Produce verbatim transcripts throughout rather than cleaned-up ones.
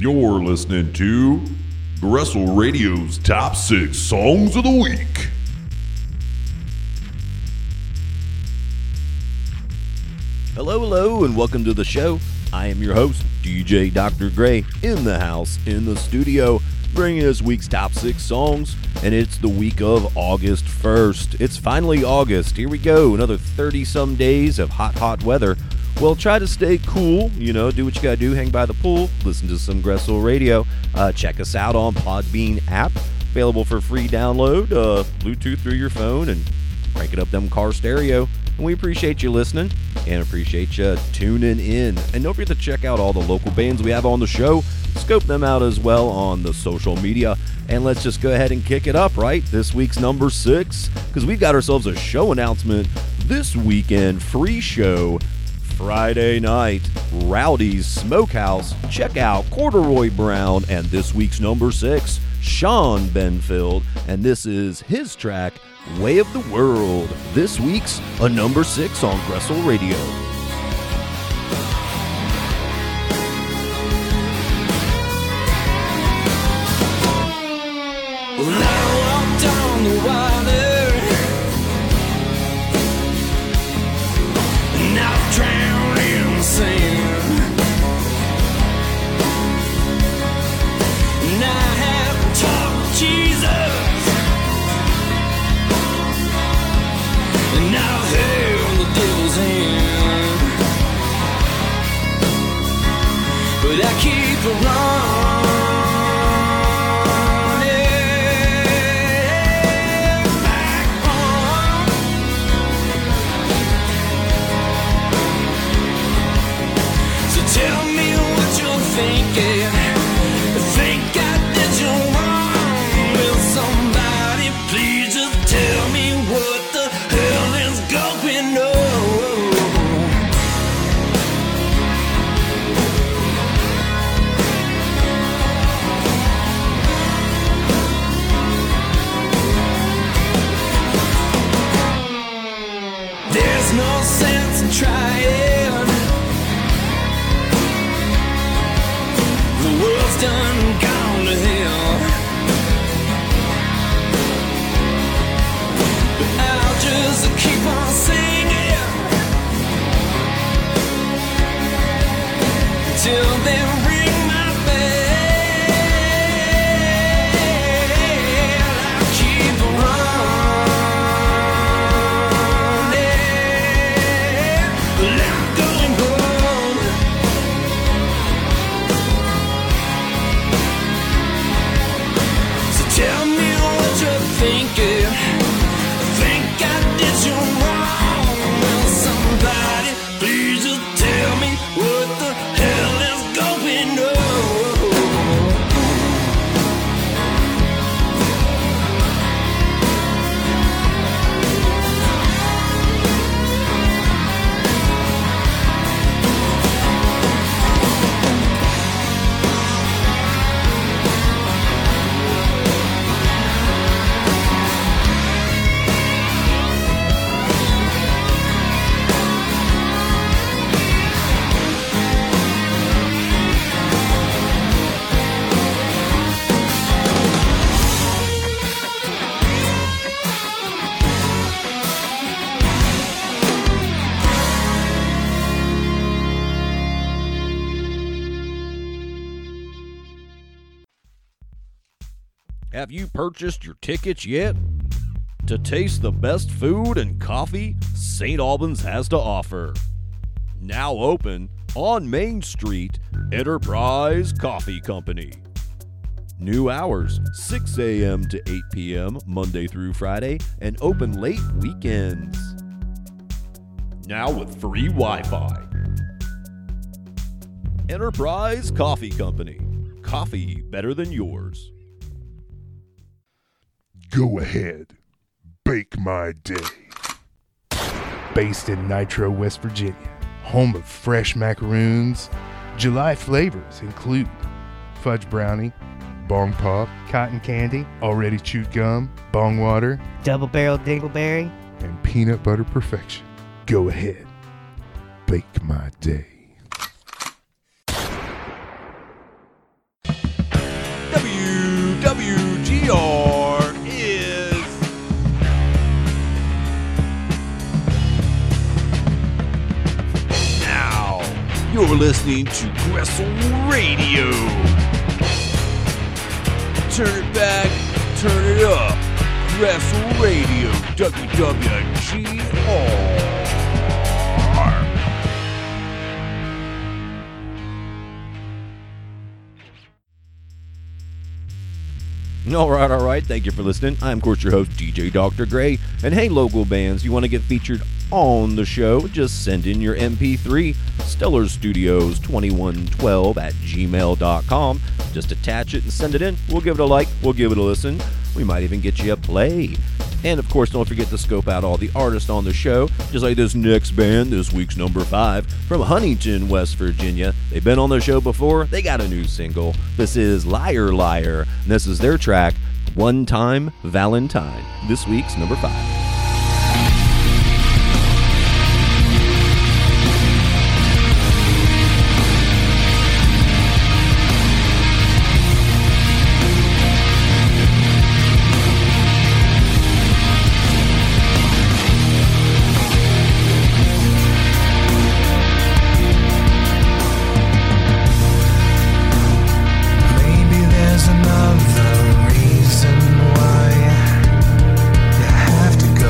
You're listening to Grestle Radio's Top six Songs of the Week. Hello, hello, and welcome to the show. I am your host, D J Doctor Gray, in the house, in the studio, bringing this week's top six songs, and it's the week of August first. It's finally August. Here we go, another thirty-some days of hot, hot weather. Well, try to stay cool, you know, do what you gotta do, hang by the pool, listen to some Grestle Radio, uh, check us out on Podbean app, available for free download, uh, Bluetooth through your phone, and crank it up them car stereo. And we appreciate you listening and appreciate you tuning in. And don't forget to check out all the local bands we have on the show. Scope them out as well on the social media. And let's just go ahead and kick it up, right? This week's number six, because we've got ourselves a show announcement this weekend. Free show Friday night, Rowdy's Smokehouse. Check out Corduroy Brown and this week's number six, Sean Benfield. And this is his track, Way of the World. This week's a number six on Grestle Radio. Well, I walked on the water, and I've drowned in the sand, and I have talked with Jesus, and I've held the devil's hand, but I keep it wrong. Tell me what you're thinking. Think I did you wrong. Will somebody please just tell me what the hell is going on? There's no sense in trying. The world's done gone to hell, but I'll just keep on singing till they ring my bell. I'll keep on running, but I'm going home. Tell me what you're thinking. Think I did you wrong. Will somebody please just tell me what the hell is going on? Have you purchased your tickets yet? To taste the best food and coffee Saint Albans has to offer. Now open on Main Street, Enterprise Coffee Company. New hours, six a.m. to eight p.m. Monday through Friday, and open late weekends. Now with free Wi-Fi. Enterprise Coffee Company. Coffee better than yours. Go ahead, bake my day. Based in Nitro, West Virginia, home of fresh macaroons, July flavors include fudge brownie, bong pop, cotton candy, already chewed gum, bong water, double barrel dingleberry, and peanut butter perfection. Go ahead, bake my day. You're listening to Wrestle Radio. Turn it back, turn it up. Wrestle Radio, W W G R. All right, all right. Thank you for listening. I'm, of course, your host, D J Doctor Gray. And hey, local bands, you want to get featured on the show? Just send in your M P three, Stellar Studios twenty-one twelve at gmail dot com. Just attach it and send it in. We'll give it a like. We'll give it a listen. We might even get you a play. And, of course, don't forget to scope out all the artists on the show, just like this next band, this week's number five, from Huntington, West Virginia. They've been on the show before. They got a new single. This is Liar Liar, and this is their track, One Time Valentine, this week's number five. Another reason why you have to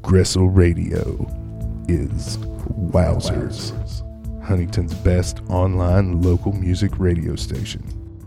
Gressel Radio is Wowzers, Huntington's best online local music radio station.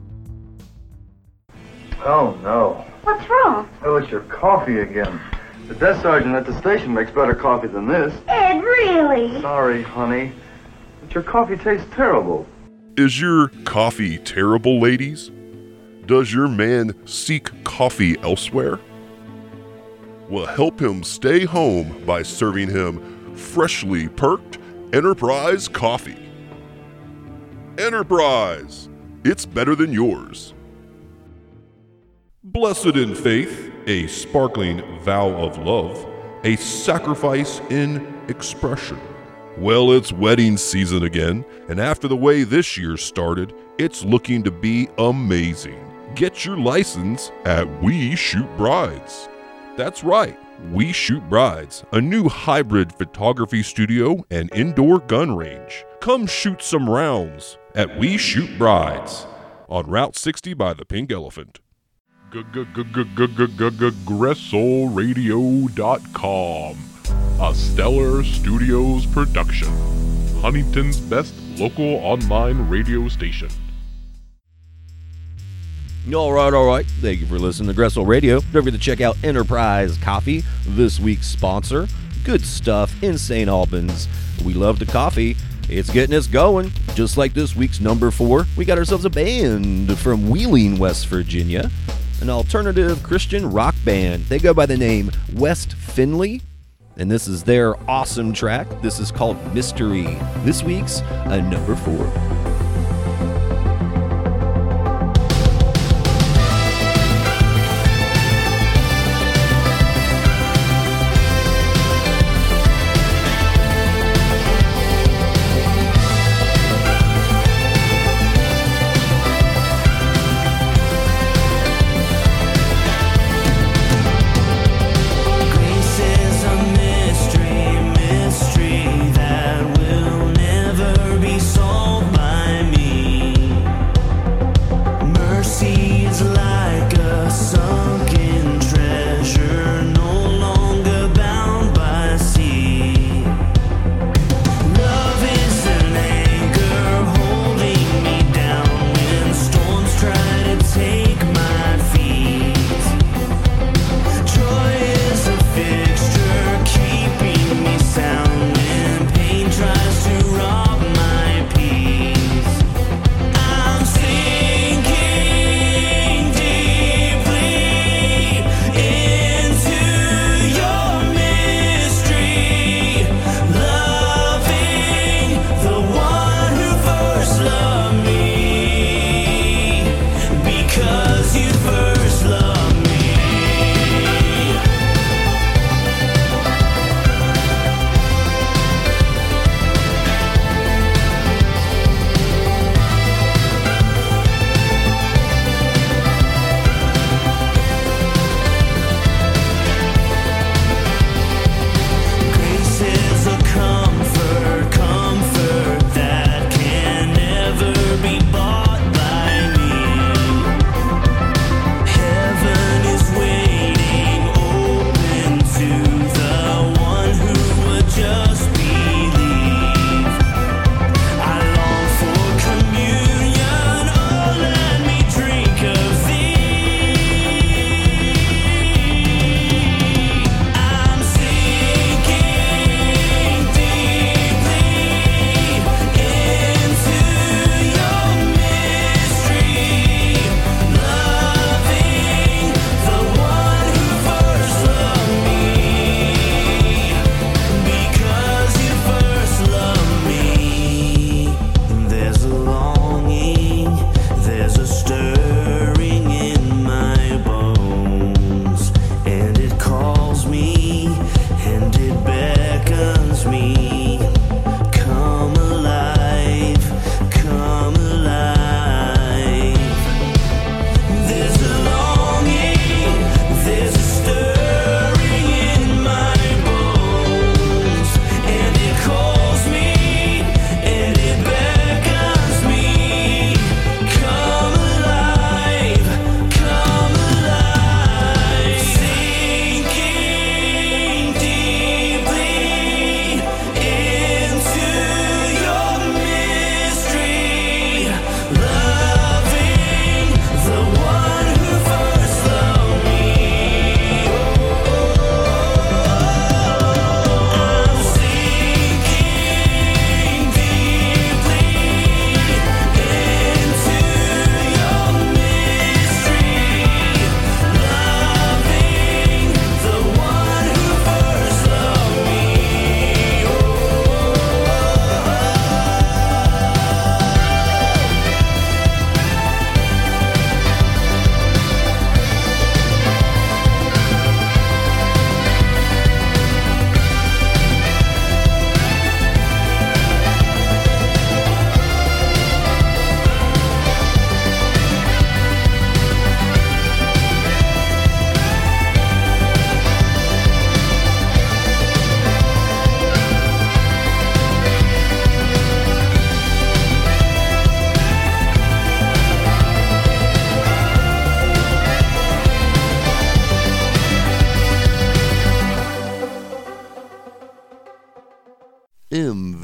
Oh, no. What's wrong? Oh, it's your coffee again. The desk sergeant at the station makes better coffee than this. Ed, really? Sorry, honey. But your coffee tastes terrible. Is your coffee terrible, ladies? Does your man seek coffee elsewhere? Well, help him stay home by serving him freshly perked Enterprise coffee. Enterprise! It's better than yours. Blessed in faith, a sparkling vow of love, a sacrifice in expression. Well, it's wedding season again, and after the way this year started, it's looking to be amazing. Get your license at We Shoot Brides. That's right, We Shoot Brides, a new hybrid photography studio and indoor gun range. Come shoot some rounds at We Shoot Brides on Route sixty by the Pink Elephant. Gressel Radio dot com, a Stellar Studios production, Huntington's best local online radio station. All right, all right. Thank you for listening to Gressel Radio. Don't forget to check out Enterprise Coffee, this week's sponsor. Good stuff in Saint Albans. We love the coffee. It's getting us going. Just like this week's number four, we got ourselves a band from Wheeling, West Virginia. An alternative Christian rock band. They go by the name West Finley, and this is their awesome track. This is called Mystery. This week's a number four.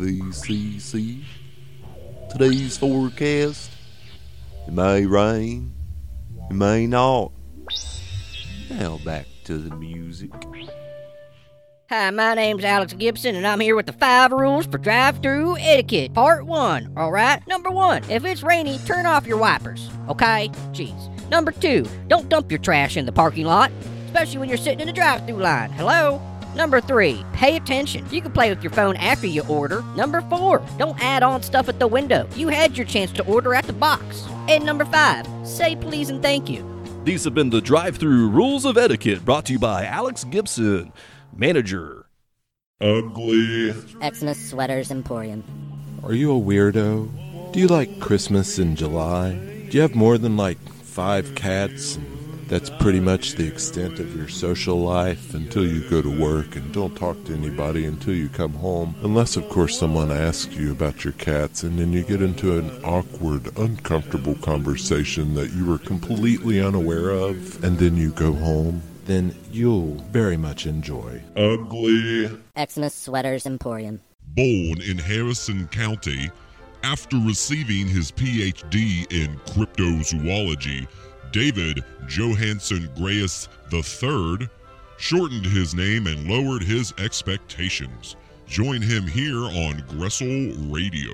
V C C. Today's forecast, it may rain, it may not. Now back to the music. Hi, my name's Alex Gibson, and I'm here with the five rules for drive-thru etiquette, part one, alright? Number one, if it's rainy, turn off your wipers, okay? Jeez. Number two, don't dump your trash in the parking lot, especially when you're sitting in the drive-thru line. Hello? Number three, pay attention. You can play with your phone after you order. Number four, don't add on stuff at the window. You had your chance to order at the box. And number five, say please and thank you. These have been the drive-thru rules of etiquette, brought to you by Alex Gibson, manager. Ugly. Xmas Sweaters Emporium. Are you a weirdo? Do you like Christmas in July? Do you have more than like five cats? And that's pretty much the extent of your social life until you go to work and don't talk to anybody until you come home. Unless, of course, someone asks you about your cats, and then you get into an awkward, uncomfortable conversation that you were completely unaware of, and then you go home. Then you'll very much enjoy. Ugly. Xmas Sweaters Emporium. Born in Harrison County, after receiving his P H D in cryptozoology, David Johansen Grayus the third shortened his name and lowered his expectations. Join him here on Gressel Radio.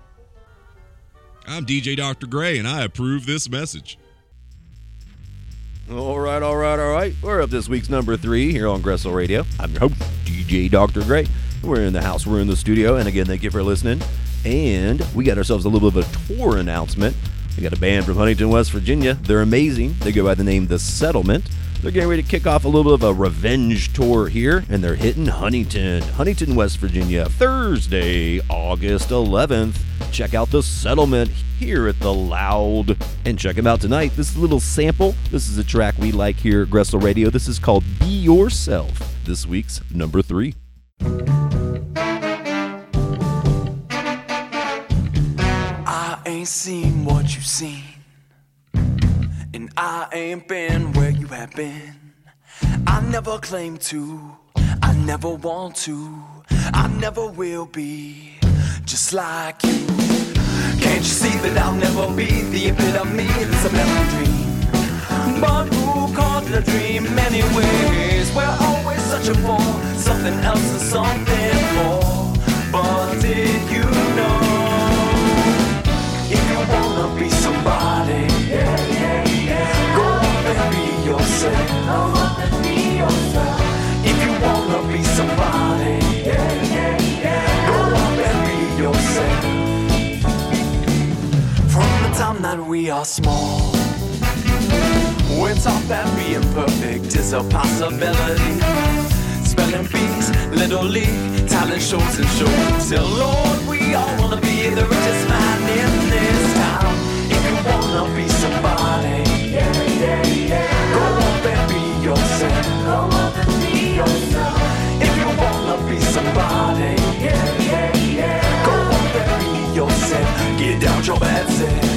I'm D J Doctor Gray, and I approve this message. All right, all right, all right. We're up this week's number three here on Gressel Radio. I'm your host, D J Doctor Gray. We're in the house, we're in the studio, and again, thank you for listening. And we got ourselves a little bit of a tour announcement. We got a band from Huntington, West Virginia. They're amazing. They go by the name The Settlement. They're getting ready to kick off a little bit of a revenge tour here, and they're hitting Huntington, Huntington, West Virginia, Thursday, August eleventh. Check out The Settlement here at The Loud. And check them out tonight. This is a little sample. This is a track we like here at Gressel Radio. This is called Be Yourself, this week's number three. I ain't seen what you've seen, and I ain't been where you have been. I never claim to, I never want to, I never will be just like you. Can't you see that I'll never be the epitome? It's a memory dream, but who called it a dream anyways? We're always searching for something else and something more. But did you know, if you wanna be somebody, yeah, yeah, yeah, go up and be yourself. Go up and be yourself. If you wanna be somebody, yeah, yeah, yeah, go up and be yourself. From the time that we are small, we're taught that being perfect is a possibility. Spelling bees, little league, talent shows and shows. Till Lord, we all wanna be the richest man in this town. If you wanna be somebody, yeah, yeah, yeah, go up and be yourself. Go up and be yourself. If you wanna be somebody, yeah, yeah, yeah, go up and be yourself. Get down your bad self.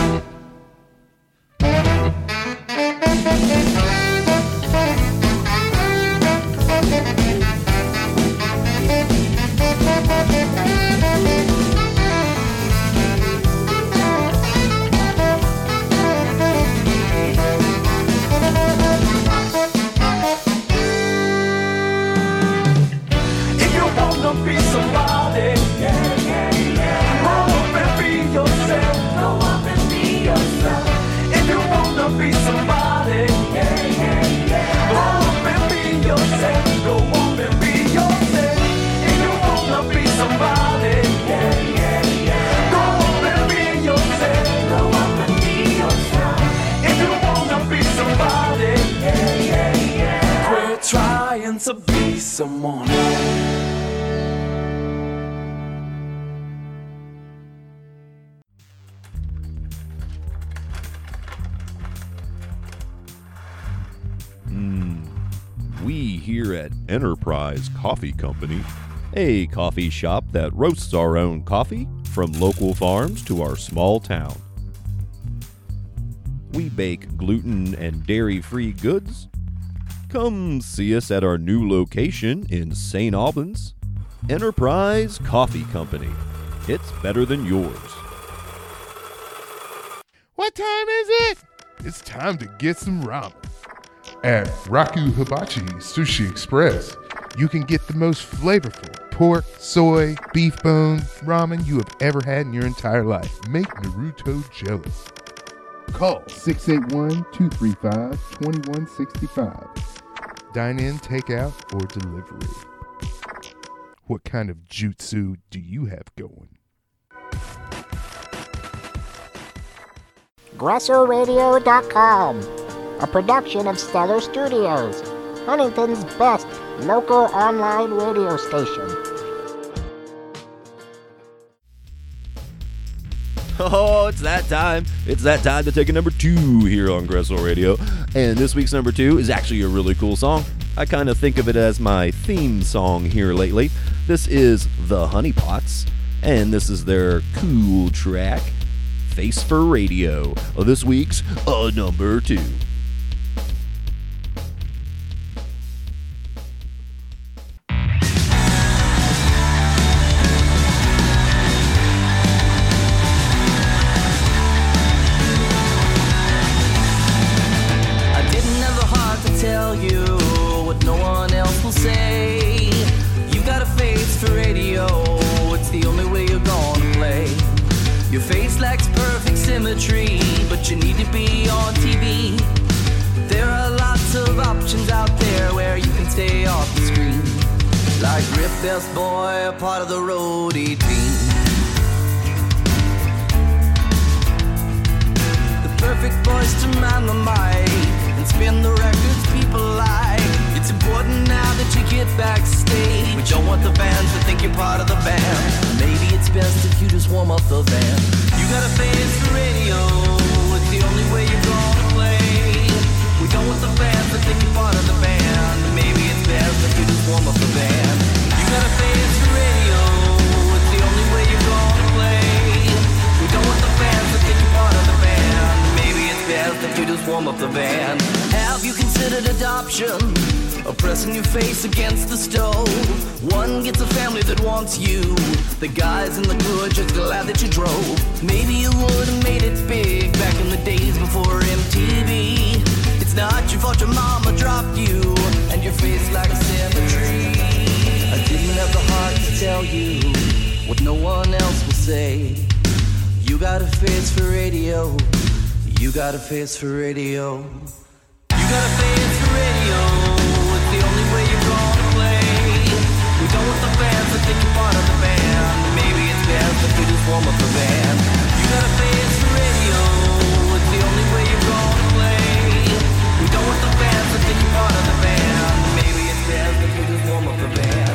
To be someone. Mm, we here at Enterprise Coffee Company, a coffee shop that roasts our own coffee from local farms to our small town. We bake gluten and dairy-free goods. Come see us at our new location in Saint Albans. Enterprise Coffee Company. It's better than yours. What time is it? It's time to get some ramen. At Raku Hibachi Sushi Express, you can get the most flavorful pork, soy, beef bone ramen you have ever had in your entire life. Make Naruto jealous. Call six eight one, two three five, two one six five. Dine in, take out, or delivery. What kind of jutsu do you have going? Gresso Radio dot com, a production of Stellar Studios, Huntington's best local online radio station. Oh, it's that time. It's that time to take a number two here on Gresso Radio. And this week's number two is actually a really cool song. I kind of think of it as my theme song here lately. This is The Honeypots, and this is their cool track, Face for Radio. Oh, this week's uh, number two. But you need to be on T V. There are lots of options out there where you can stay off the screen. Like Rip Best Boy, a part of the roadie team. The perfect voice to man the mic and spin the records people like. It's important now that you get backstage. We don't want the fans to think you're part of the band. Maybe it's best if you just warm up the band. You got a face for radio, it's the only way you're gonna play. We don't want the fans to think you're part of the band. Maybe it's best if you just warm up the band. You got a face for radio, it's the only way you're gonna play. We don't want the fans to think you're part of the band. Maybe it's best if you just warm up the band. Have you considered adoption? Or pressing your face against the stove? One gets a family that wants you. The guys in the crew are just glad that you drove. Maybe you would have made it big back in the days before M T V. It's not your fault your mama dropped you and your face like symmetry. I didn't have the heart to tell you what no one else will say. You got a face for radio. You got a face for radio. You got a face for radio. The only way you're gonna play. We don't want the fans to think you're part of the band. Maybe it's best if you just warm up the band. You got a face for radio. It's the only way you're gonna play. We don't want the fans to think you're part of the band. Maybe it's best if you just warm up the band.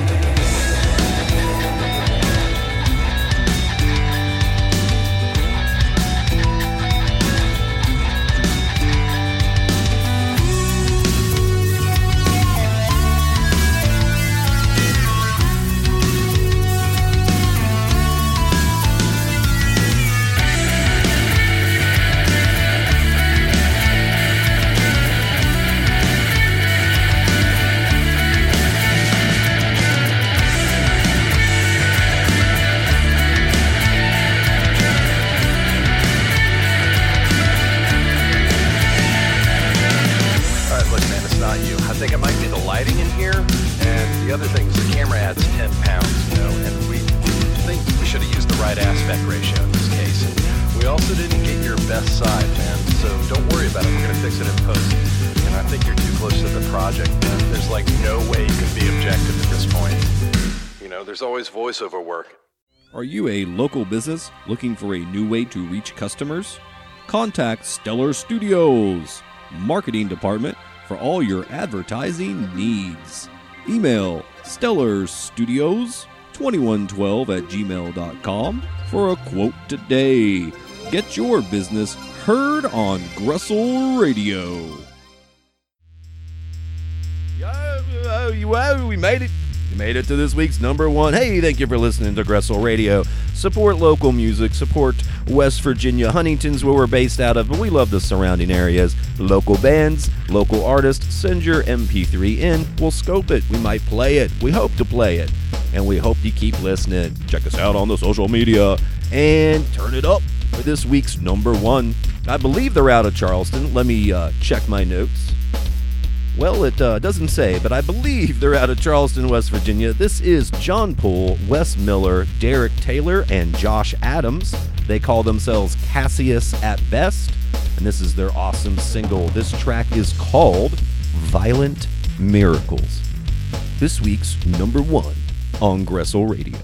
Voiceover work. Are you a local business looking for a new way to reach customers? Contact Stellar Studios, marketing department for all your advertising needs. Email stellarstudios twenty-one twelve at gmail dot com for a quote today. Get your business heard on Gresso Radio. Yo, yo, we made it. We made it to this week's number one. Hey, thank you for listening to Gresso Radio. Support local music. Support West Virginia. Huntington's where we're based out of, but we love the surrounding areas. Local bands, local artists. Send your M P three in. We'll scope it. We might play it. We hope to play it. and we hope you keep listening. Check us out on the social media and turn it up for this week's number one. I believe they're out of Charleston. Let me uh, check my notes. Well, it uh, doesn't say, but I believe they're out of Charleston, West Virginia. This is John Poole, Wes Miller, Derek Taylor, and Josh Adams. They call themselves Cassius at Best, and this is their awesome single. This track is called Violent Miracles. This week's number one on Gressel Radio.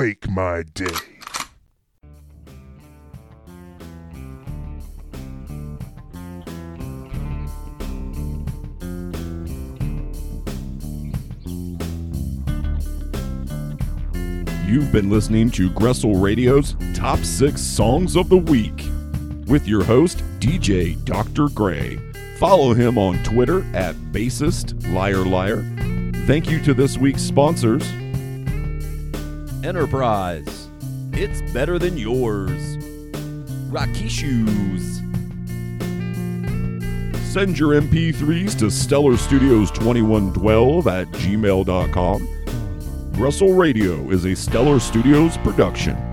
bake my day. You've been listening to Gressel Radio's Top six Songs of the Week with your host, D J Doctor Gray. Follow him on Twitter at bassist liar liar. Thank you to this week's sponsors. Enterprise. It's better than yours. Rocky Shoes. Send your M P threes to Stellar Studios twenty-one twelve at gmail dot com. Gressel Radio is a Stellar Studios production.